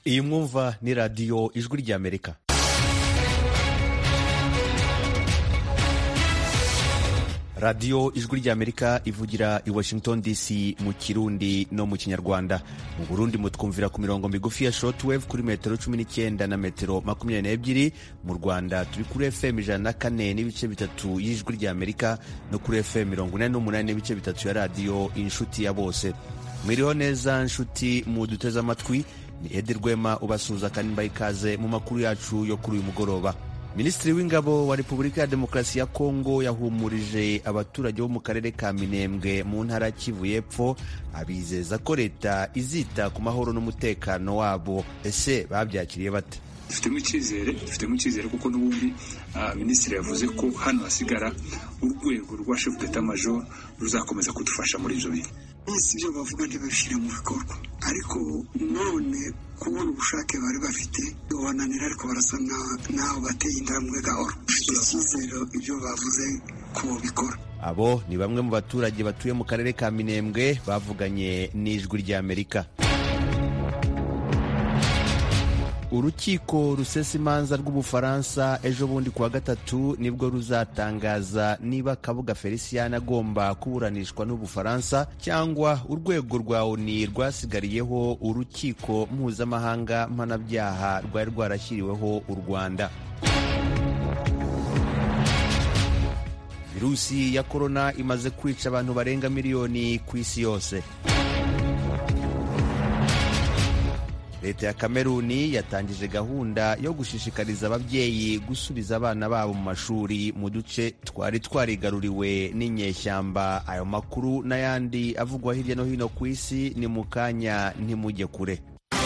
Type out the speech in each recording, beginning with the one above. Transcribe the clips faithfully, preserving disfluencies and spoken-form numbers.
iyi mwumva ni radiyo ijwi ry'Amerika. radiyo ijwi ry'Amerika ivugira i Washington D C mu Kirundi no mu Kinyarwanda. Mu Burundi mutwumvira ku mirongo migufi ya shortwave kuri metero cumi n'icyenda na metero makumyabiri n'ebyiri. Mu Rwanda turi kuri F M ijana na kane n'ibice bitatu y'ijwi ry'Amerika no kuri F M mirongo ine n'umunani n'ibice bitatu ya radiyo Inshuti ya Bose. Mwiriho neza nshuti mu duteze amatwi, ni Edi Rwema ubasuhuza kandi mbaha ikaze mu makuru yacu yo kuri uyu mugoroba. Minisitiri w'Ingabo wa Repubulika ya Demokarasi ya Kongo yahumurije abaturage bo mu karere ka Minembwe mu ntara Kivu y'Epfo, abizeza ko leta izita ku mahoro n'umutekano wabo. Ese babyakiriye bate? Dufitemo icyizere dufitemo icyizere kuko n'ubundi uh, minisitiri yavuze ko hano hasigara urwego rwa chef d'état major ruzakomeza kudufasha muri ibyo bintu. Ese ibyo bavuga ntibabishyire mu bikorwa, ariko none kubona ubushake bari bafite bananira, ariko barasa naho bateye intambwe gahoro. Dufite icyizere ibyo bavuze ko bikora. Abo ni bamwe mu baturage batuye mu karere ka Minembwe bavuganye n'ijwi ry'Amerika. Urukiko rusesa imanza rw'Ubufaransa ejo bundi kuwa gatatu nibwo ruzatangaza niba Kabuga Felicien agomba kuburanishwa n'Ubufaransa cyangwa urwego rwa O N U rwasigariyeho urukiko mpuzamahanga mpanabyaha rwari rwarashyiriweho u Rwanda. Virusi ya korona imaze kwica abantu barenga miliyoni ku isi yose. Leta ya Kameruni yatangije gahunda yo gushishikariza ababyeyi gusubiza abana babo mu mashuri mu duce twari twarigaruriwe n'inyeshyamba. Ayo makuru n'ayandi avugwa hirya no hino ku isi ni mu kanya, ntimujye kure.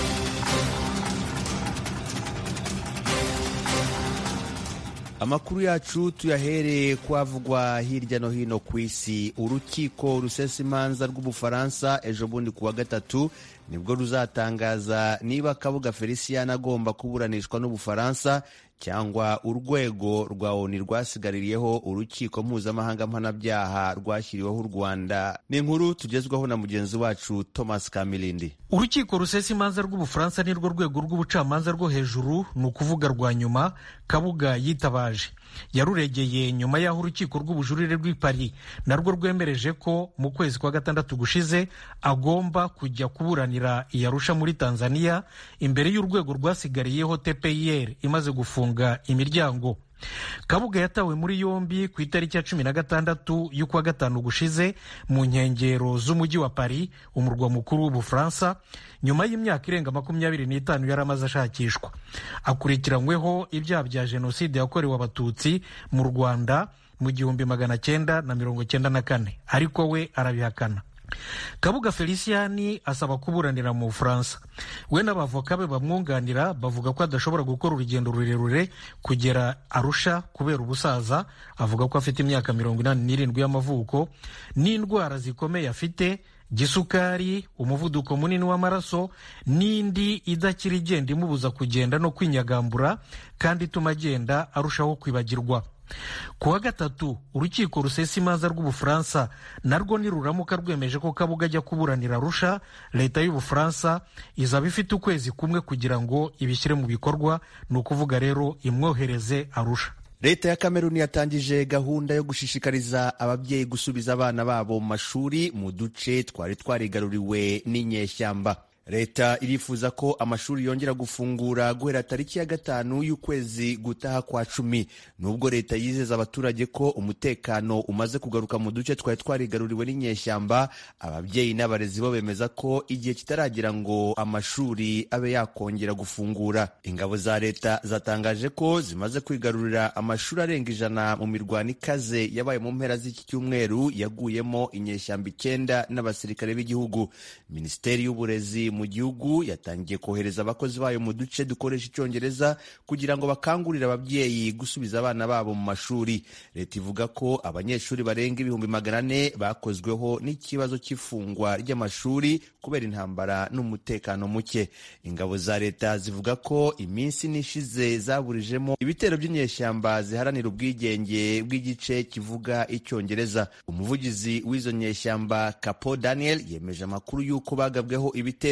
Amakuru yacu tuyahereye kwavugwa hirya no hino ku isi. Urukiko rusesa imanza rw'Ubufaransa ejo bundi kuwa gatatu nibwo ruzatangaza niba Kabuga Felicien agomba kuburanishwa n'Ubufaransa cyangwa urwego rwa O N U rwasigaririyeho urukiko mpuzamahanga mpanabyaha rwashyiriweho u Rwanda. Ni inkuru tugezwaho na mugenzi wacu Thomas Kamilindi. Urukiko rusesa imanza rw'Ubufaransa ni rwo rwego rw'ubucamanza rwo hejuru, ni ukuvuga rwa nyuma Kabuga yitabaje. Yaruregeye nyuma y'aho urukiko rw'ubujurire rw'i Paris narwo rwemereje ko mu kwezi kwa gatandatu gushize agomba kujya kuburanira i Arusha muri Tanzania imbere y'urwego rwasigariyeho T P I R imaze gufunga imiryango. Kabuga yatawe muri yombi ku itariki ya cumi na gatandatu y'ukwa gatanu gushize mu nkengero z'umujyi wa Paris, umurwa mukuru w'Ubufaransa, nyuma y'imyaka irenga makumyabiri n'itanu yari amaze ashakishwa. Akurikiranyweho ibyaha bya jenoside yakorewe Abatutsi mu Rwanda mu gihumbi magana cyenda na mirongo cyenda na kane, ariko we arabihakana. Kabuga Felicien asaba kuburanira mu Bufaransa. We n'abavoka be bamwunganira bavuga ko adashobora gukora urugendo rurerure kugera Arusha kubera ubusaza. Avuga ko afite imyaka mirongo inani n'irindwi y'amavuko n'indwara zikomeye afite, gisukari, umuvuduko munini w'amaraso n'indi idakira igenda imubuza kugenda no kwinyagambura kandi ituma agenda arushaho kwibagirwa. Kuwa gatatu urukiko rusesa imanza rw'Ubufaransa narwo niruramuka rwemeje ko Kabuga ajya kuburanira Arusha, leta y'Ubufaransa izaba ifite ukwezi kumwe kugira ngo ibishyire mu bikorwa, ni ukuvuga rero imwohereze Arusha. Leta ya Kameruni yatangije gahunda yo gushishikariza ababyeyi gusubiza abana babo mu mashuri mu duce twari twarigaruriwe n'inyeshyamba. Leta irifuza ko amashuri yongera gufungura guhera tariki ya gatanu y'ukwezi gutaha kwa cumi. Nubwo leta yizeza abaturage ko umutekano umaze kugaruka mu duce twari twarigaruriwe n'inyeshyamba, ababyeyi n'abarezi bo bemeza ko igihe kitaragira ngo amashuri abe yakongera gufungura. Ingabo za leta zatangaje ko zimaze kwigarurira amashuri arenga ijana mu mirwano ikaze yabaye mu mpera z'iki cyumweru yaguyemo inyeshyamba icyenda n'abasirikare b'igihugu. Minisiteri y'Uburezi mu gihugu yatangiye kohereza abakozi bayo mu duce dukoresha icyongereza kugira ngo bakangurire ababyeyi gusubiza abana babo mu mashuri. Leta ivuga ko abanyeshuri barenga ibihumbi magana ane bakozweho n'ikibazo cy'ifungwa ry'amashuri kubera intambara n'umutekano muke. Ingabo za leta zivuga ko iminsi nishize zaburijemo ibitero by'inyeshyamba ziharanira ubwigenge bw'igice kivuga icyongereza. Umuvugizi w'izo nyeshyamba Capo Daniel yemeje amakuru y'uko bagabweho ibitero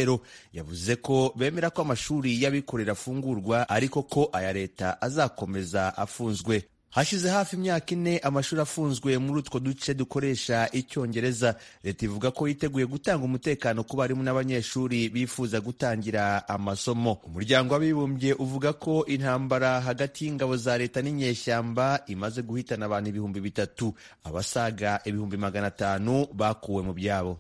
indero. Yavuze ko bemera ko amashuri y'abikorera afungurwa ariko ko aya leta azakomeza afunzwe. Hashize hafi imyaka ine amashuri afunzwe muri utwo duce dukoresha icyongereza. Leta ivuga ko yiteguye gutanga umutekano ku barimu n'abanyeshuri bifuza gutangira amasomo. Umuryango w'Abibumbye uvuga ko intambara hagati y'ingabo za leta n'inyeshyamba imaze guhitana abantu ibihumbi bitatu, abasaga ibihumbi magana atanu bakuwe mu byabo.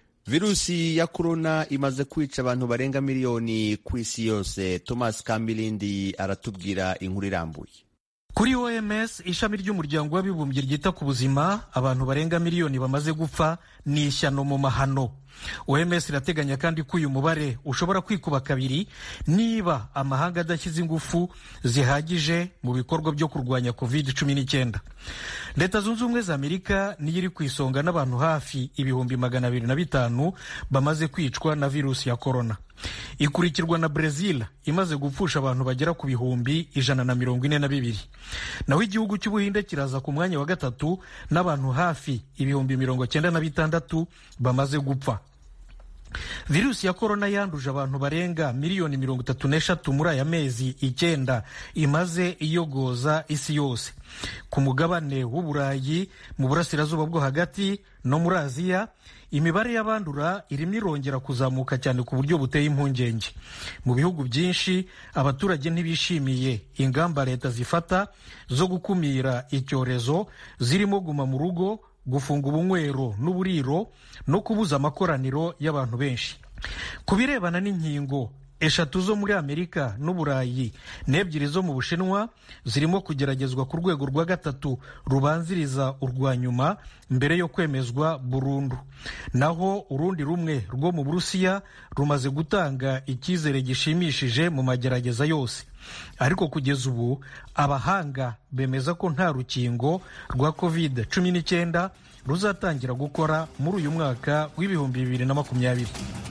Virusi ya korona imaze kwica abantu barenga miliyoni ku isi yose. Thomas Kamilindi aratubwira inkuru irambuye. Kuri O M S, ishami ry'umuryango w'abibumbye ryita ku buzima, abantu barenga miliyoni bamaze gupfa ni ishyano mu mahano. O M S irateganya kandi ko uyu mubare ushobora kwikuba kabiri niba amahanga adashyize ingufu zihagije mu bikorwa byo kurwanya covid cumi n'icyenda. Leta Zunze Ubumwe za Amerika niyo iri ku isonga n'abantu hafi ibihumbi magana abiri na bitanu bamaze kwicwa na virusi ya korona. Ikurikirwa na Brazil imaze gupfusha abantu bagera ku bihumbi ijana na mirongo ine na bibiri. Naho igihugu cy'Ubuhinde kiraza ku mwanya wa gatatu n'abantu hafi ibihumbi mirongo cyenda na bitandatu bamaze gupfa. Virusi ya korona yanduje abantu barenga miliyoni mirongo itatu n'eshatu muri aya mezi icyenda imaze iyogoza isi yose. Ku mugabane w'Uburayi, mu burasirazuba bwo hagati no muri Aziya, imibare y'abandura irimo irongera kuzamuka cyane ku buryo buteye impungenge. Mu bihugu byinshi abaturage ntibishimiye ingamba leta zifata zo gukumira icyorezo, zirimo guma mu rugo, gufunga ubunywero n'uburiro no kubuza amakoraniro y'abantu benshi. Ku birebana n'inkingo, eshatu zo muri Amerika n'Uburayi n'ebyiri zo mu Bushinwa zirimo kugeragezwa ku rwego rwa gatatu rubanziriza urwa nyuma mbere yo kwemezwa burundu. Naho urundi rumwe rwo mu Burusiya rumaze gutanga icyizere gishimishije mu magerageza yose. Ariko kugeza ubu abahanga bemeza ko nta rukingo rwa covid cumi n'icyenda ruzatangira gukora muri uyu mwaka w'ibihumbi bibiri na makumyabiri.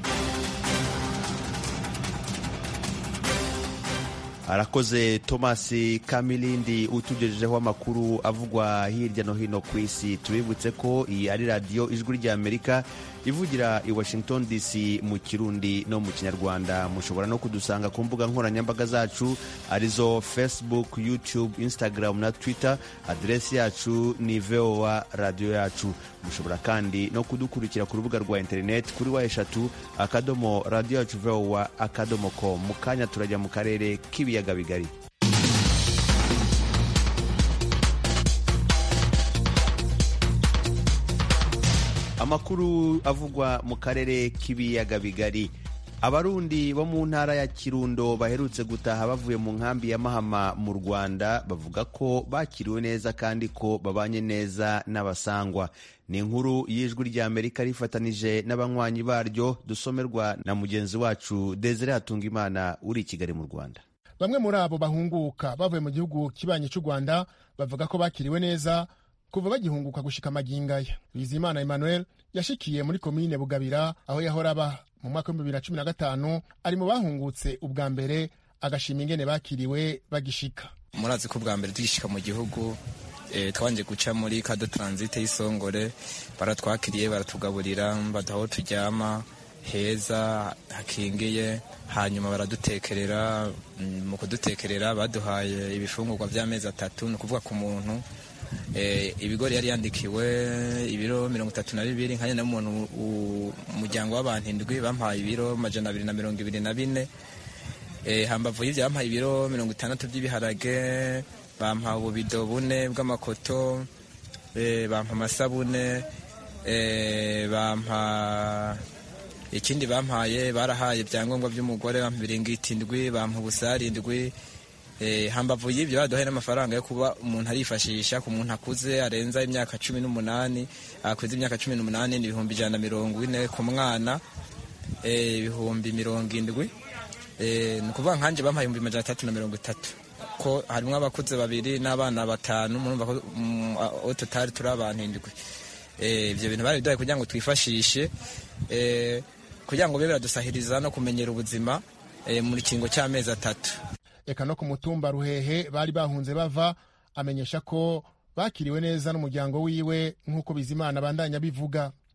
Arakoze Thomas Kamilindi utugejejeho amakuru avugwa hirya no hino ku isi. Tubibutse ko iyi ari radiyo Ijwi ry'Amerika ivugira i Washington D C mu Kirundi no mu Kinyarwanda. Mushobora no kudusanga ku mbuga nkoranyambaga zacu arizo Facebook, YouTube, Instagram na Twitter. Adresi yacu ni V O A radio yacu. Mushobora kandi no kudukurikira ku rubuga rwa internet kuri wa eshatu akadomo radio yacu V O A akadomo com. Mu kanya turajya mu karere k'ibiyaga bigari. Amakuru avugwa mu karere k'ibiyaga bigari. Abarundi bo mu ntara ya Kirundo baherutse gutaha bavuye mu nkambi ya Mahama mu Rwanda bavuga ko bakiriwe neza kandi ko babanye neza n'abasangwa. Ni inkuru y'Ijwi ry'Amerika rifatanije n'abanywanyi baryo, dusomerwa na mugenzi wacu Desire Hatungimana uri i Kigali mu Rwanda. Bamwe muri abo bahunguka bavuye mu gihugu kibanyi cy'u Rwanda bavuga ko bakiriwe neza kuva bagihunguka gushika magingaya. Bizimana Emmanuel yashikiye muri komine Bugabira aho yahora aba mu mwaka wa bibiri na cumi na gatanu, ari mu bahungutse ubwa mbere, agashima ingene bakiriwe bagishika. Murazi ko ubwa mbere tugishika mu gihugu e, twanje guca muri kado transit y'Isongore, baratwakiriye baratugaburira, badaho turyama heza hakingiye, hanyuma baradutekerera. Mu kudutekerera baduhaye ibifungurwa by'amezi atatu, ni kuvuga ku muntu Eh, ibigori yari yandikiwe ibiro mirongo itatu na bibiri, nkanye na muntu umuryango w'abantu indwi bampaye ibiro majana abiri na mirongo ibiri na bine. Eh, hambavu y'ivyo bampaye ibiro mirongo itandatu by'ibiharage, bampaye ububido bune bw'amakoto, eh, bampa amasabune, eh, bampa ikindi bampaye, barahaye ibyangombwa by'umugore, bampa ibiringiti indwi, bampa ubusari indwi. Eh, hambavu y'ibyo baduhaye n'amafaranga yo kuba umuntu arifashisha ku muntu akuze arenza imyaka cumi n'umunani, akuze imyaka cumi n'umunani ni ibihumbi ijana na mirongo ine, ku mwana eh, ibihumbi mirongo indwi. Eh, ni ukuvuga nkanje bampaye ibihumbi majana atatu na mirongo itatu, ko harimo abakuze babiri n'abana batanu, murumva ko mm, totali turi abantu indwi. Eh, ibyo bintu bari biduhaye kugira ngo twifashishe, eh, kugira ngo bibe biradusahiriza no kumenyera ubuzima eh, muri kingo cy'amezi atatu. Eka no ku mutumba Ruhehe bari bahunze bava, amenyesha ko bakiriwe neza n'umuryango wiwe nk'uko Bizimana bandanya bivuga.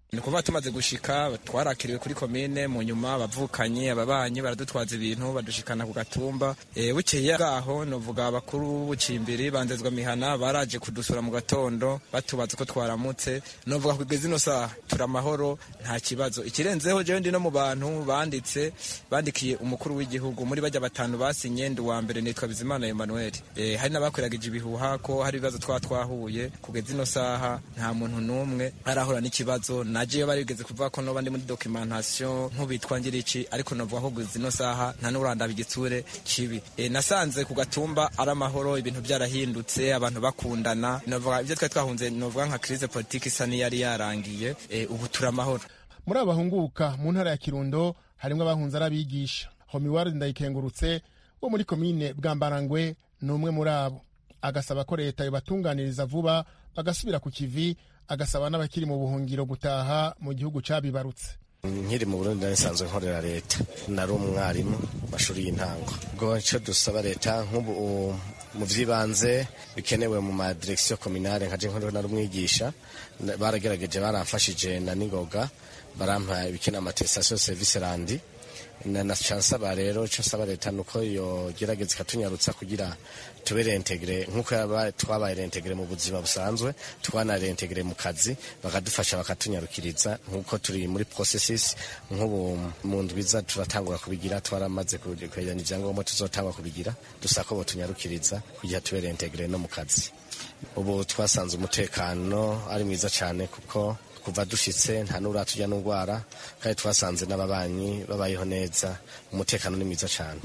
ni kuvuga tumaze gushika twarakiriwe kuri komine, mu nyuma abavukanye ababanyi baradutwaza ibintu badushikana ku gatumba. E, bukeye bwaho novuga abakuru b'ubucimbiri banzezwa mihana baraje kudusura mu gatondo batubaza ko twaramutse. Novuga kugeza ino saha turamahoro nta kibazo. Ikirenzeho jewe ndi no mu bantu banditse bandikiye umukuru w'igihugu muri bajya batanu basinye, ndi wa mbere nitwa Bizimana Emmanuel. E, hari n'abakwiragije ibihuha ko hari ibibazo twa twahuye. Kugeza ino saha nta muntu n'umwe arahura n'ikibazo. Naje barigeze kuvuga ko noba ndi muri documentation nkubitwa ngirici, ariko novuga ko kugeza ino saha nta n'urandaba igitsure kibi. E, nasanze ku gatumba ari amahoro, ibintu byarahindutse, abantu bakundana. Novuga ibyo twa twahunze novuga nka crise politique isa niyari yarangiye. E, ubu turamahoro. Muri abahunguka mu ntara ya Kirundo harimwo abahunze arabigisha. Homiward Ndayikengurutse wo muri komine Bwambarangwe n'umwe muri abo, agasaba ko leta yobatunganiriza vuba bagasubira ku kivi, agasaba n'abakiri mu buhungiro gutaha mu gihugu cabibarutse. Nkiri mu Burundi nsanzwe nkorera leta, nari umwarimu mashuri y'intango. Ubwo ico dusaba leta nk'ubu mu vyibanze bikenewe mu ma direction communale, nkaje nkorera nari umwigisha, baragerageje baramfashije na ningoga, barampa ibikena attestation service randi na na chance ba rero cyo saba leta nuko yo gerageza katunyarutsa kugira tubere integre nkuko yaba twabaye integre mu buzima busanzwe, twana integre mu kazi, bakadufasha bakatunyarukiriza nkuko turi muri processes. Nk'ubu mu ndwiza turatangura kubigira, twaramaze kujyana ivyangombwa tuzotangwa kubigira, dusako bo tunyarukiriza kugira tubere integre no mu kazi. Ubu twasanze umutekano ari mwiza cyane kuko kuva dushitse nta nura tujya n'ugwara, kandi twasanze n'ababanyi babayeho neza, umutekano ni mwiza cyane.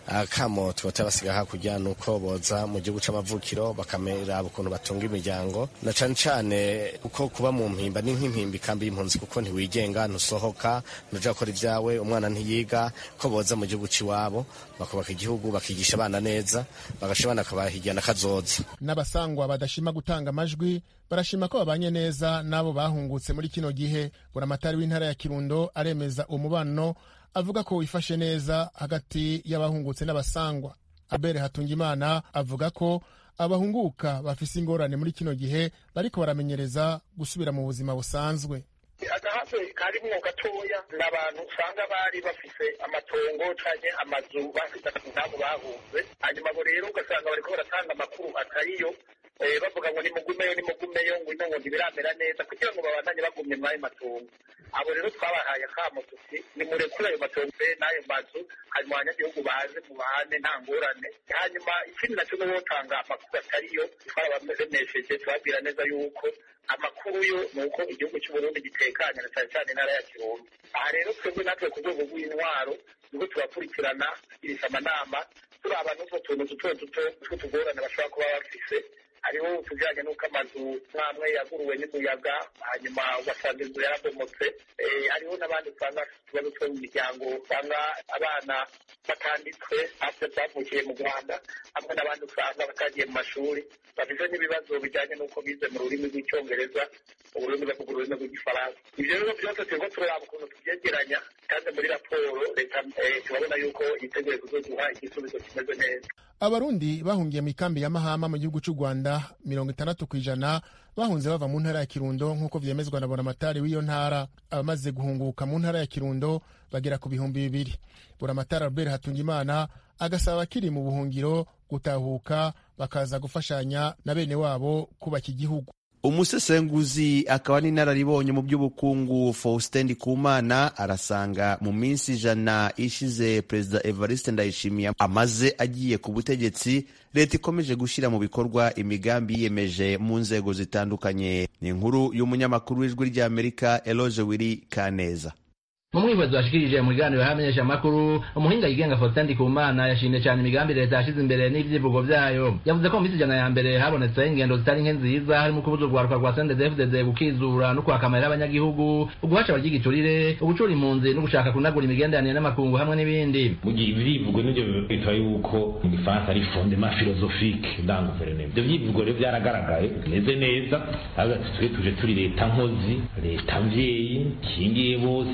Akamo twota basiga hakurya nuko boza mu gihugu c'amavukiro bakamera ukuntu batunga imiryango, na cyane cyane uko kuba mu mpimba ni nk'impimbi kambi y'impunzi, kuko ntiwigenga ntusohoka nuja gukora ivyawe, umwana ntiyiga, ko boza mu gihugu ciwabo bakubaka igihugu bakigisha abana neza, bagashobana kabahijyana kazoza. N'abasangwa badashima gutanga amajwi barashima ko babanye neza nabo bahungutse muri kino gihe. Buramatari w'intara ya Kirundo aremeza umubano, avuga ko wifashe neza hagati y'abahungutse n'abasangwa. Abere Hatungimana avuga ko abahunguka bafise ingorane muri kino gihe bariko baramenyereza gusubira mu buzima busanzwe. Agahaze karimwo gatoya n'abantu usanga bari bafise amatongo canke amazu bafite nabo bahunze, hanyuma bo rero ugasanga bariko baratanga amakuru atariyo, bavuga ngo nimugumeyo nimugumeyo ngo ino ngo ntibiramera neza kugira ngo babandanye bagumye mwayo matongo. Abo rero twabahaye akamo tuti nimurekure ayo matongo n'ayo mazu, hanyuma abanyagihugu baze mu bahane nta ngorane. Hanyuma ikindi naco no wotanga amakuru atariyo, twabamesheje tubabwira neza yuko amakuru yo nuko igihugu cy'u Burundi gitekanye na cyane cyane intara ya Kirundo. Aha rero twebwe natwe ku rwego rw'intwaro nubwo turakurikirana irisa amanama turaba n'utwo tuntu duto duto tw'utugorane bashobora kuba bafise. Hariho utujanye n'uko amazu mwamwe yaguruwe n'umuyaga hanyuma ugasanga inzu yarabomotse. Hariho n'abandi usanga ikibazo two mu miryango, usanga abana batanditswe afite bavukiye mu Rwanda, hamwe n'abandi usanga batagiye mu mashuri, bafite n'ibibazo bijyanye n'uko bize mu rurimi rw'icyongereza, ururimi bavuga ururimi rw'igifaransa. Ivyo rero byose turiko turaba ukuntu tuvyegeranya, kandi muri raporo leta turabona yuko yiteguye kuzoduha igisubizo kimeze neza. Abarundi bahungiye mu ikambi ya Mahama mu gihugu cy'u Rwanda mirongo itandatu kw'ijana bahunze bava mu ntara ya Kirundo nk'uko vyemezwa na Buramatari w'iyo ntara. Abamaze guhunguka mu ntara ya Kirundo bagera ku bihumbi bibiri. Buramatari Albert Hatungimana agasaba abakiri mu buhungiro gutahuka bakaza gufashanya na bene wabo kubaka igihugu. Umusesenguzi akaba n'inararibonye mu by'ubukungu Faustin Ndikumana arasanga mu minsi ijana ishize Perezida Evariste Ndayishimiye amaze agiye ku butegetsi, leta ikomeje gushyira mu bikorwa imigambi yiyemeje mu nzego zitandukanye. Ni inkuru y'umunyamakuru w'ijwi ry'Amerika Eloge Wiri Kaneza. Mu mwibazo washikirije mu biganiro hamenyesha amakuru, umuhinga yigenga Faustin Ndikumana yashimye cyane imigambi leta yashize imbere n'ivyivugo vyayo. Yavuze ko mu minsi ijana ya mbere habonetse ingendo zitari nke nziza, harimo kubuza urwaruka rwa C N D D F D D gukizura no kwakamarira abanyagihugu, uguhaca abagigiturire, ugucura impunzi no gushaka kunagura imigenderanire n'amakungu hamwe n'ibindi. Mu gihe ibyivugo n'ivyo bitwa yuko mu Gifaransa ari fondement philosophique dans gouvernement. Ivyo vyivugo rero byaragaragaye neze neza, ahubwo tuje turi leta nkozi, leta mvyeyi, kingiye bose,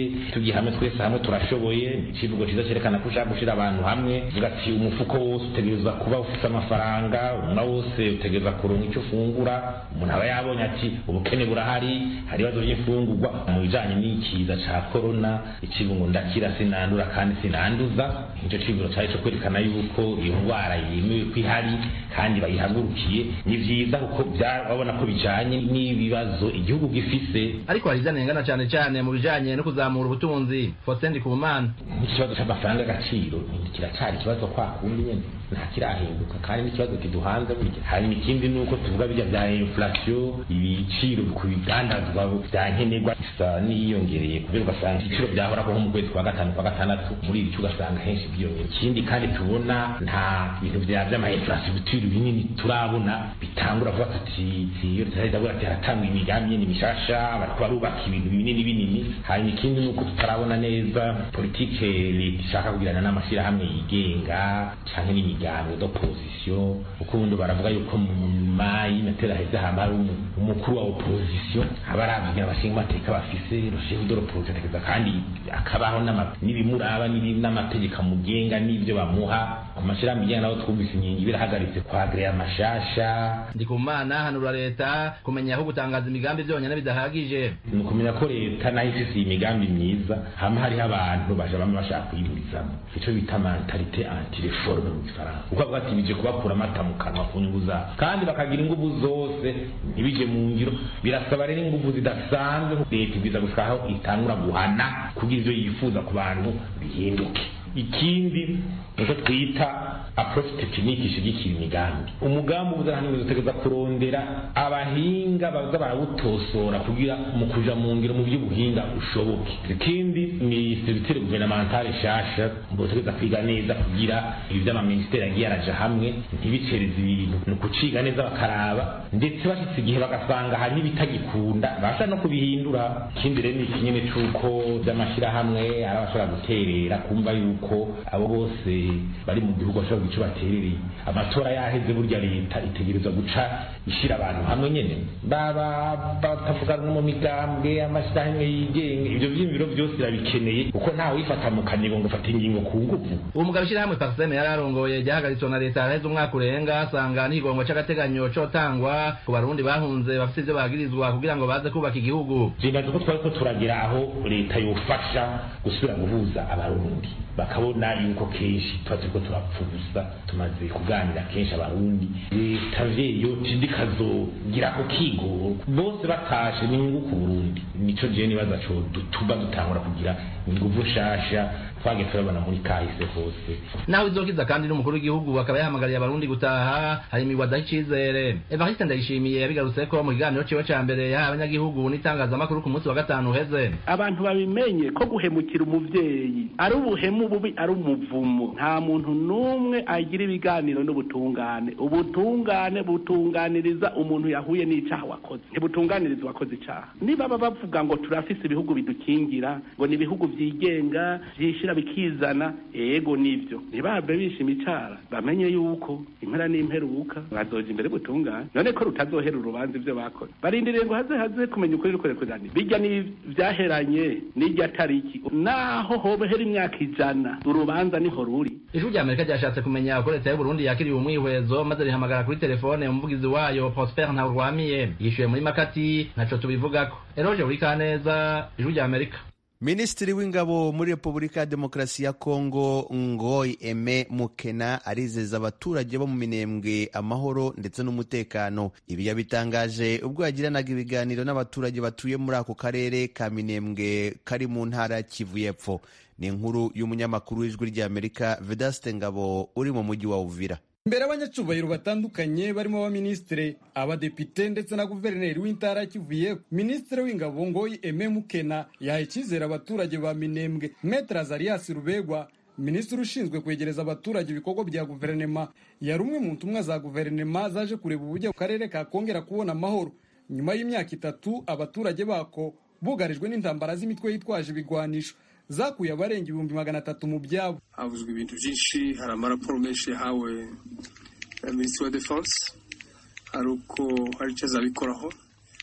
tugiye hamwe twese hamwe turashoboye ikivugo cyiza cyerekana ko ushaka gushira abantu hamwe uvuga ati umufuko wose utegerezwa kuba ufite amafaranga umwe wose utegerezwa kuronka icyo ufungura umuntu aba yabonye ati ubukene burahari hari ibibazo by'imfungurwa mu bijanye n'ikiza ca corona ikivugo ndakira sinandura kandi sinanduza icyo kivugo cyari cyo kwerekana yuko iyo ndwara yemewe ko ihari kandi bayihagurukiye ni vyiza kuko byabona ko bijanye n'ibibazo igihugu gifise ariko harizanengana cyane cyane mu bijanye no kuzamura ubutunzi Faustin Ndikumana ikibazo cy'amafaranga agaciro kiracyari ikibazo kwa kundi nyene nta kirahinduka kandi n'ikibazo kiduhanze burya hari ikindi nuko tuvuga bijya bya inflation ibiciro ku bigandazwa byankenerwa isa niyongereye kubera ugasanga ibiciro byahora ko mu kwezi kwa gatanu kwa gatandatu muri ibi ugasanga henshi byiyongera ikindi kandi tubona nta bintu bya by'ama infrastructure binini turabona bitangura vuga ati iyo tutazabura ati haratangwa imigambi n'imishasha bariko barubaka ibintu binini binini hari ikindi nuko tutarabona neza politike leta ishaka kugirana n'amashyirahamwe yigenga canke n'imigambi d'opposition ukundi baravuga yuko mu mayi natera heza hamara umukuru wa opposition abaravugira abashinga amateka bafise rushinga d'opposition tekeza kandi akabaho n'ibimuraba n'amategeko amugenga n'ivyo bamuha amashyirahamwe yigenga naho twumvise inkingi birahagaritse kwagrea amashasha Ndikumana hanura leta kumenya aho gutangaza imigambi byonyene bidahagije ni kumenya ko leta nayo ifise imigambi myiza hamwe hari abantu baje bamwe bashaka kuyiburizamo ico bita mentalite anti-reforme mu Gifaransa uko avuga ati bije kubakura amata mu kanwa ku nyungu zabo kandi bakagira ingufu zose ntibije mu ngiro birasaba rero ingufu zidasanzwe leta ibiza gushikaho itangura guhana kugira ivyo yifuza ku bantu bihinduke ikindi nuko twita approach technique ishigikira imigambi umugambi uzahanwe utegeza kurondera abahinga baza barawutosora kugira mu kuja mu ngiro mu by'ubuhinga ushoboke ikindi ni service gouvernementale shasha mbotegeza kwiga neza kugira ivy'ama ministeri agiye araja hamwe ntibicereze ibintu no kuciga neza bakaraba ndetse bashitse igihe bagasanga hari n'ibitagikunda basha no kubihindura ikindi rero ni kinyene cuko by'amashira hamwe arabashobora guterera kumva yuko abo bose bari mu gihugu bashobora guca baterereye amatora yaheze burya leta itegereza guca ishira abantu hamwe nyene baba batavuga no mu migambwe amashirahamwe yigenga ibyo by'imviro byose irabikeneye kuko ntawe wifata mu kanigo ngo ufate ingingo ku nguvu uwo mugabo shirahamwe Parseme yararongoye ryahagaritswe na leta yaraheze umwaka urenga asanga n'igongo c'agateganyo cotangwa ku barundi bahunze bafite ivyo bagirizwa kugira ngo baze kubaka igihugu jingaje ko twari ko turagira aho leta yofasha gusubira guhuza abarundi bakabona yuko kenshi tuba turiko turapfuza tumaze kuganira kenshi abarundi leta vyeyo tindikazogira ko kigo bose batashe n'inyungu ku Burundi nico je nibaza co dutuba dutangura kugira inguvu shasha twage turabona muri kahise hose naho izokiza kandi n'umukuru w'igihugu akaba yahamagariye abarundi gutaha hari imigwada y'icizere Evariste Ndayishimiye yabigarutse ko mu kiganiro ciwe ca mbere yaha abanyagihugu n'itangazamakuru ku munsi wa gatanu uheze abantu babimenye ko guhemukira umuvyeyi ari ubuhemu bubi ari umuvumo nta muntu numwe agira ibiganiro n'ubutungane ubutungane butunganiriza umuntu yahuye n'icaha wakoze ntibutunganiriza wakoze icaha niba baba bavuga ngo turafise ibihugu bidukingira ngo ni ibihugu vyigenga vyishira bikizana ego nivyo ntibabe bishima icara bamenye yuko impera n'imperuka bazoja imbere butungane none ko rutazohera urubanza ivyo bakoze barindiriye ngo haze haze kumenya ukuri rukore kuzana bijya ni vyaheranye n'irya tariki naho hobohera imyaka ijana urubanza niho ruri ijwi rya Amerika ryashatse kumenya uko leta y'u Burundi yakiriye umwihwezo maze rihamagara kuri telefone umuvugizi wayo Prosper Ntawurwamiye yishuye muri Makati ntaco tubivugako Eroje uri kaneza ijwi rya Amerika. Minisitiri w'ingabo muri Repubulika ya Demokarasi ya Kongo Ngoy Aime Mukena arizeza abaturage bo mu Minembwe amahoro ndetse n'umutekano. Ibi yabitangaje ubwo yagiranaga ibiganiro n'abaturage batuye muri ako karere ka Minembwe kari mu ntara ya Kivu y'Epfo. Ni inkuru y'umunyamakuru w'ijwi rya Amerika Vedaste Ngabo uri mu mujyi wa Uvira. Mbere abanyacubahiro batandukanye barimo abaminisitiri abadepite ndetse na guverineri w'intara ya Kivu y'Epfo minisitiri w'ingabo Ngoyi Aime Mukena yahaye icyizere abaturage ba Minembwe. Maître Azarias Rubegwa minisitiri ushinzwe kwegereza abaturage ibikorwa bya guverinema yari umwe mu ntumwa za guverinema zaje kureba uburyo akarere kakongera kubona amahoro nyuma y'imyaka itatu abaturage bako bugarijwe n'intambara z'imitwe yitwaje ibigwanisho zakuye abarenga ibihumbi magana atatu mu byabo. Havuzwe ibintu byinshi, hari amaraporo menshi yahawe minisitiri wa defense hari uko hari icyo azabikoraho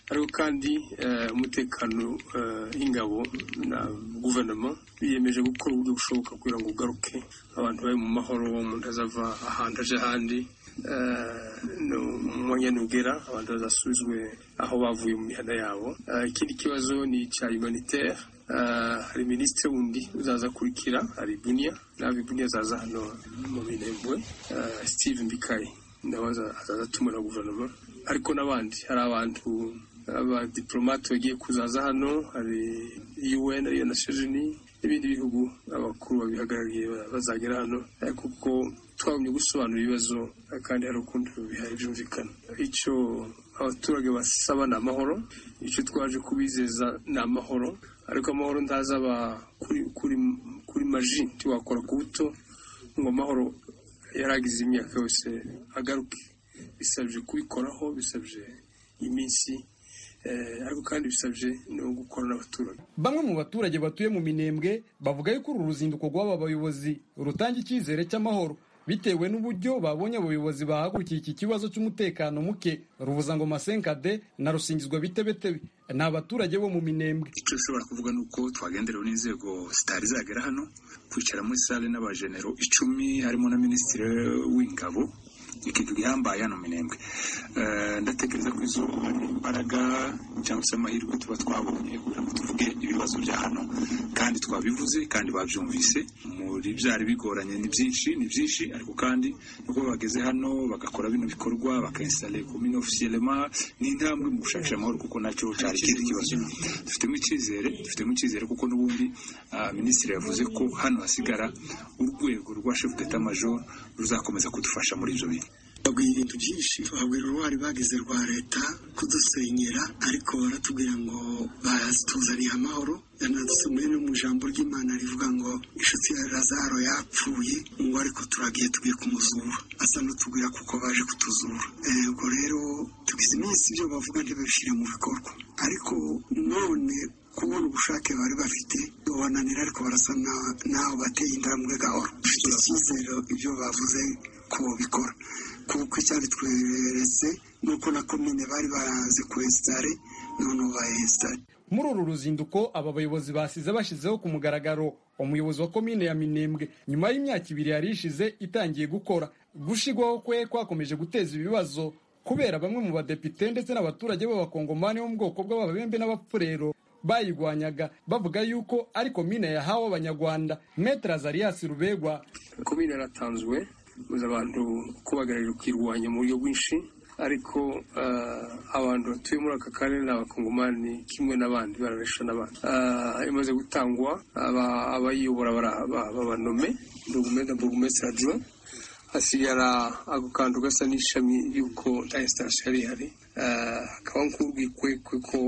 ariko kandi umutekano w'ingabo na guverinoma biyemeje gukora uburyo bushoboka kugira ngo ugaruke abantu bari mu mahoro, umuntu azava ahantu aje ahandi mu mwanya ugera, abantu bazasubizwe aho bavuye mu mihanda yabo. Ikindi kibazo ni icya humanitaire. Hari minisitiri wundi uzaza kurikira, hari Bunia nawe Bunia azaza hano mu Minembwe, Steve Mbikayi nawe azaza atumwa na guverinoma, ariko n'abandi hari abantu abadiplomate bagiye kuzaza hano, hari U N ariyo Nations Unies n'ibindi bihugu abakuru babihagarariye bazagera hano, kuko twabonye gusobanura ibibazo kandi hari ukundi bihaye byumvikana. Icyo abaturage basaba ni amahoro, icyo twaje kubizeza ni amahoro, ariko amahoro ntazaba kuri kuri kuri maji tiwakora ku buto ngo amahoro yaragize imyaka yose agaruke. Bisabye kubikoraho, bisabye iminsi, ariko kandi bisabye no gukora n'abaturage. Bamwe mu baturage batuye mu Minembwe bavuga yuko uru ruzinduko rw'aba bayobozi rutanga icyizere cy'amahoro bitewe n'uburyo babonye abayobozi bahagurukiye iki kibazo cy'umutekano muke. Ruvuzangoma Senkade na Rusingizwa Bitebetebe ni abaturage bo mu Minembwe. Icyo ushobora kuvuga ni uko twagenderewe n'inzego zitari zagera hano kwicara muri sale n'abajenero icumi harimo na minisitiri w'ingabo, ikintu gihambaye hano Minembwe. Ndatekereza ko izo ari imbaraga cyangwa se amahirwe tuba twabonye kugira ngo tuvuge ibibazo bya hano, kandi twabivuze kandi babyumvise. Muri byari bigoranye ni byinshi ni byinshi ariko kandi nuko bageze hano bagakora bino bikorwa bakainstale commune officiellement ni intambwe mu gushakisha amahoro, kuko nacyo cyari kindi kibazo. Dufitemo icyizere dufitemo icyizere kuko n'ubundi minisitiri yavuze ko hano hasigara urwego rwa chef d'état major ruzakomeza kudufasha muri ibyo bintu. Babwira ibintu byinshi, babwira uruhare bagize rwa leta kudusenyera, ariko baratubwira ngo batuzaniye amahoro. Yanadusomeye no mu ijambo ry'Imana rivuga ngo inshuti ya Lazaro yapfuye, ngo ariko turagiye tugiye kumuzura. Asa n'utubwira kuko baje kutuzura. Ubwo rero tugize iminsi ibyo bavuga ntibabishyire mu bikorwa, ariko none kubona ubushake bari bafite bananira, ariko barasa naho bateye intambwe gahoro. Dufite icyizere ibyo bavuze ko bikora, kuko icyari tweretse nuko na komine bari baraze kwesitare none bayesitare. Muri uru ruzinduko aba bayobozi basize bashyizeho ku mugaragaro umuyobozi wa komine ya Minembwe nyuma y'imyaka ibiri yari ishize itangiye gukora. Gushigwaho kwe kwakomeje guteza ibibazo kubera bamwe mu badepite ndetse n'abaturage b'abakongomani bo mu bwoko bw'ababembe n'abapfurero bayigwanyaga bavuga yuko ari komine yahawe abanyarwanda. Maître Azarias Rubegwa: komine yaratanzwe muza abantu kubagarira ukirwanya mu buryo bwinshi, ariko abantu batuye muri aka karere n'abakongomani kimwe n'abandi bararesha n'abandi. Imaze gutangwa abayiyobora babanome Burugumestre Burugumestre adjoint, hasigara ako kantu gasa n'ishami y'uko nta instance yari ihari. Hakaba nk'urwikwekwe ko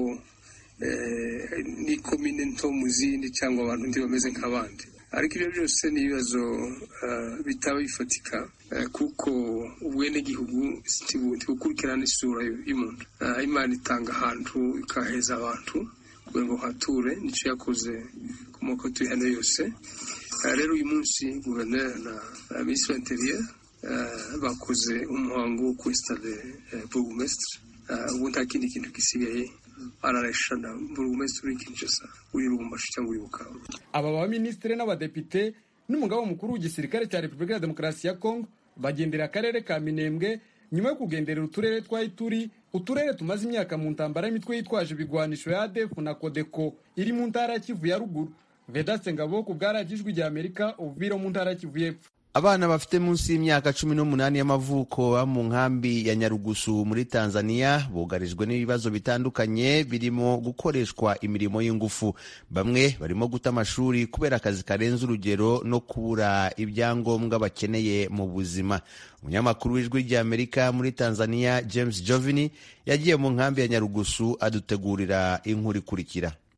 ni komine nto mu zindi cyangwa abantu ndi bameze nk'abandi, ariko ibyo byose ni ibibazo bitaba bifatika, kuko ubwenegihugu ntibukurikirana isura y'umuntu. Imana itanga ahantu ikaheza abantu kugira ngo hature, nicyo yakoze ku moko turi hano yose. Rero uyu munsi guverineri na minisitiri w'interieur bakoze umuhango wo kwesitare burugumestre. Ubu nta kindi kintu gisigaye, arareshana burugumestre uri Kinshasa, uri Lubumbashi cyangwa uri Bukavu. Aba baminisitiri n'abadepite n'umugaba mukuru w'igisirikare cya Repubulika ya Demokarasi ya Kongo bagendera akarere ka Minembwe nyuma yo kugenderera uturere twa Ituri, uturere tumaze imyaka mu ntambara y'imitwe yitwaje ibigwanisho ya A D F na Codeco iri mu ntara ya Kivu ya ruguru. Vedaste Ngabo ku bwaragijwe rya Amerika, Uvira mu ntara ya Kivu y'Epfo. Abana bafite munsi y'imyaka cumi n'umunani y'amavuko mu nkambi ya Nyarugusu muri Tanzania bugarijwe n'ibibazo bitandukanye birimo gukoreshwa imirimo y'ingufu. Bamwe barimo guta amashuri kubera akazi karenze urugero no kubura ibyangombwa bakeneye mu buzima. Umunyamakuru w'ijwi rya Amerika muri Tanzania James Jovini yagiye mu nkambi ya Nyarugusu adutegurira inkuru ikurikira.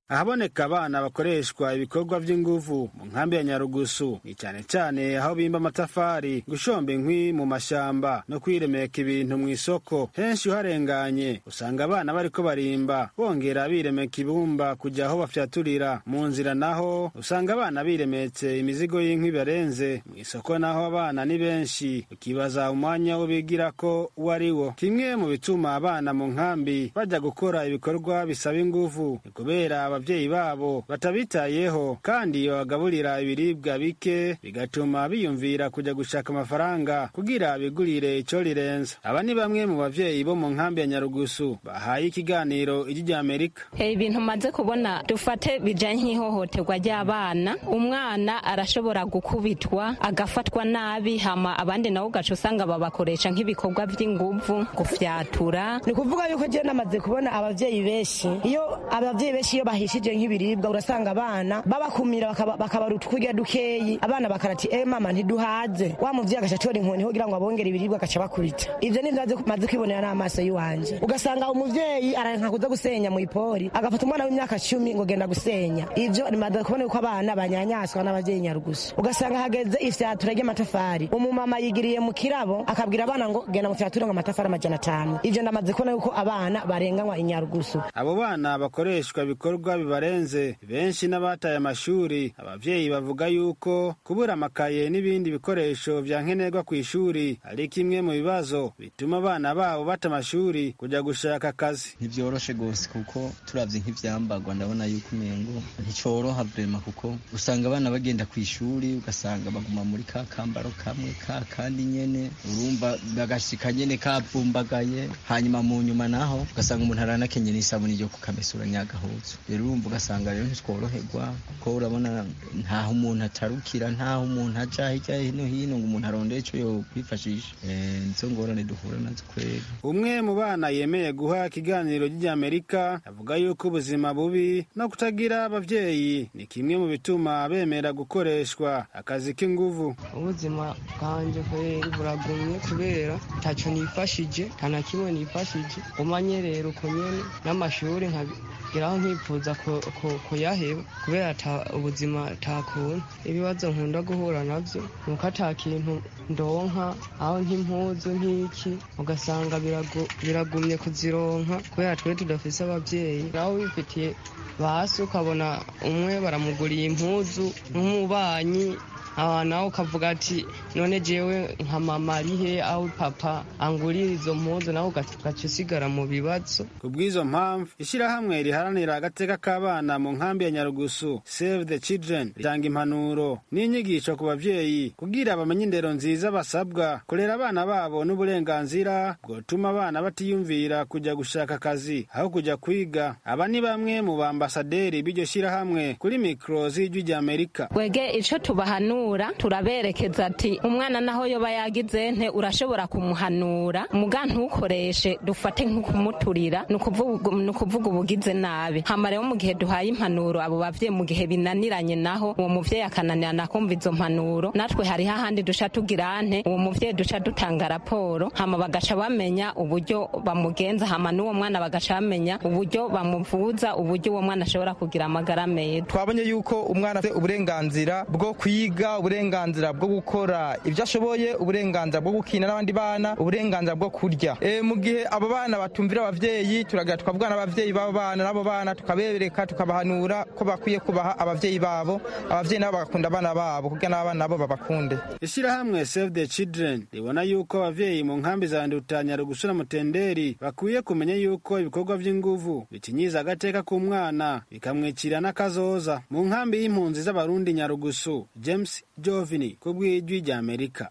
ahaboneka abana bakoreshwa ibikorwa vy'inguvu mu nkambi ya Nyarugusu ni cyane cyane aho bimba amatafari, gushomba inkwi mu mashamba no kwiremeka ibintu mu isoko. Henshi uharenganye usanga abana bariko barimba bongera biremeka ibumba kujya aho bafyaturira. Mu nzira naho usanga abana biremetse imizigo y'inkwi barenze. Mu isoko naho abana ni benshi, ukibaza umwanya wo bigira ko wari wo. Kimwe mu bituma abana mu nkambi bajya gukora ibikorwa bisaba inguvu kubera abavyeyi babo batabitayeho kandi babagaburira ibiribwa bike, bigatuma biyumvira kujya gushaka amafaranga kugira bigurire ico rirenza. Aba ni bamwe mu bavyeyi bo mu nkambi ya Nyarugusu bahaye ikiganiro ijwi rya Amerika. Ibintu hey, maze kubona dufate bijanye nk'ihohoterwa ry'abana, umwana arashobora gukubitwa agafatwa nabi, hama abandi nabo gaco usanga babakoresha nk'ibikorwa vy'inguvu, gufyatura. Ni kuvuga yuko je namaze kubona abavyeyi benshi, iyo abavyeyi benshi iyo bahishije nk'ibiribwa urasanga abana babakumira bakabaruta kurya dukeyi, abana bakarati eh mama ntiduhaze, wa muvyeyi agacatora inkoni kugira ngo abongere ibiribwa agaca bakubita. Ivyo ni ndaze maze kwibonera n'amaso yiwanje. Ugasanga umuvyeyi aranka kuza gusenya mu ipori agafata umwana w'imyaka cumi ngo genda gusenya. Ivyo ni maze kubona uko abana banyanyaswa n'abavyeyi Nyarugusu. Ugasanga hageze ifyatura ry'amatafari, umumama yigiriye mu kirabo akabwira abana ngo genda mu fyatura ngo amatafari amajana atanu. Ivyo ndamaze kubona yuko abana barenganywa Inyarugusu. Abo bana bakoreshwa ibikorwa bibarenze, benshi n'abataye amashuri. Abavyeyi bavuga yuko kubura amakaye n'ibindi bikoresho vya nkenerwa ku ishuri ari kimwe mu bibazo bituma abana babo bata amashuri kujya gushaka akazi. Ntivyoroshe gose kuko turavye nk'ivyambagwa ndabona yuko umengo nticoroha vrema, kuko usanga abana bagenda ku ishuri ugasanga baguma muri ka kambaro kamwe ka kandi nyene, urumva bagashika nyene kavumbagaye, hanyuma mu nyuma naho ugasanga umuntu aranakenye n'isabuni ryo kukamesura nyagahuzu. Rero urumva ugasanga rero ntitworoherwa kuko urabona ntaho umuntu atarukira, ntaho umuntu aja hirya hino hino ngo umuntu arondere ico yo kwifashisha. Eh, nizo ngorane duhura nazo kweri. Umwe mu bana yemeye guha ikiganiro ry'Amerika avuga yuko ubuzima bubi no kutagira abavyeyi ni kimwe mu bituma bemera gukoreshwa akazi k'inguvu. Ubuzima bwanje kweri buragumye kubera taco nifashije, kana kimwe nifashije, umanye rero uko nyene n'amashuri nkagiraho nkifuza kuyaheba kubera ubuzima takunda. Ibibazo nkunda guhura navyo nuko ata kintu ndonka, aho nk'impuzu nk'iki ugasanga biragumye kuzironka kubera twe tudafise abavyeyi. Naho wifitiye basi ukabona umwe baramuguriye impuzu nk'umubanyi, aho nawe ukavuga ati none jewe nka mama arihe aho papa angurira izo mpuzu, nawe ugaca usigara mu bibazo. Kubw'izo mpamvu ishirahamwe riharanira agateka k'abana mu nkambi ya Nyarugusu Save the Children ritanga impanuro n'inyigisho ku bavyeyi kugira bamenye indero nziza basabwa kurera abana babo n'uburenganzira bwotuma abana batiyumvira kujya gushaka akazi aho kujya kwiga. Aba ni bamwe mu bambasaderi b'iryo shirahamwe kuri mikro z'ijwi rya Amerika. Wege ico tubahanura turaberekeza ati umwana naho yoba yagize nte urashobora kumuhanura, muga ntukoreshe dufate nk'ukumuturira, nukuvuga ubugize nabi. Hama rero mu gihe duhaye impanuro abo bavyeyi, mu gihe binaniranye naho uwo muvyeyi akananirana kumva izo mpanuro, natwe hari hahandi duca tugira nte uwo muvyeyi duca dutanga raporo, hama bagaca bamenya uburyo bamugenza, hama n'uwo mwana bagaca bamenya uburyo bamuvuza, uburyo uwo mwana ashobora kugira amagara meza. Twabonye yuko umwana afite uburenganzira bwo kwiga, uburenganzira bwo gukora ibyo ashoboye, uburenganzira bwo gukina n'abandi bana, uburenganzira bwo kurya. E, mu gihe abo bana batumvira abavyeyi turagira twavugana abavyeyi babo bana nabo bana tukabereka tukabahanura ko bakwiye kubaha abavyeyi babo, abavyeyi nabo bagakunda abana babo kugira n'abana nabo babakunde. Ishirahamwe Save the Children ribona yuko abavyeyi mu nkambi za Nduta, Nyarugusu na Mutenderi bakwiye kumenya yuko ibikorwa vy'inguvu bitinyiza agateka k'umwana bikamwicira n'akazoza. Mu nkambi y'impunzi z'abarundi Nyarugusu, James Jovini kubw'ijwi rya Amerika.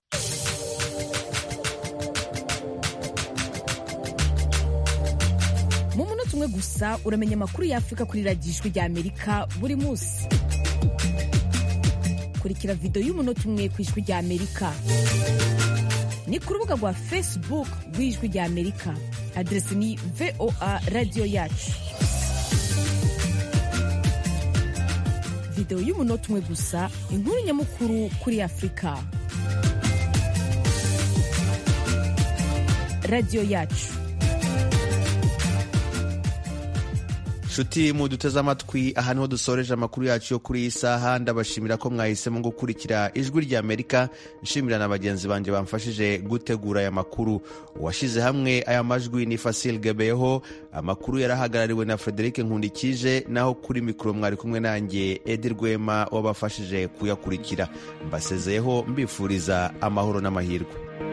Mu munota umwe gusa uramenya amakuru ya Afrika kuri radiyo ijwi rya Amerika buri munsi. Kurikira video y'umunota umwe ku ijwi rya Amerika ni ku rubuga rwa Facebook rw'ijwi rya Amerika, adresi ni V O A radio yacu. Video y'umunota umwe gusa, inkuru nyamukuru kuri Afrika. Radio yacu. nshuti muduteze amatwi, aha niho dusoreje amakuru yacu yo kuri iyi saha. Ndabashimira ko mwahisemo gukurikira ijwi rya Amerika. Nshimira na bagenzi banjye bamfashije gutegura aya makuru. Uwashyize hamwe aya majwi ni Fasil Gebeho. Amakuru yarahagarariwe na Frederic Nkundikije, naho kuri mikoro mwari kumwe nanjye Edi Rwema wabafashije kuyakurikira. Mbasezeyeho mbifuriza amahoro n'amahirwe.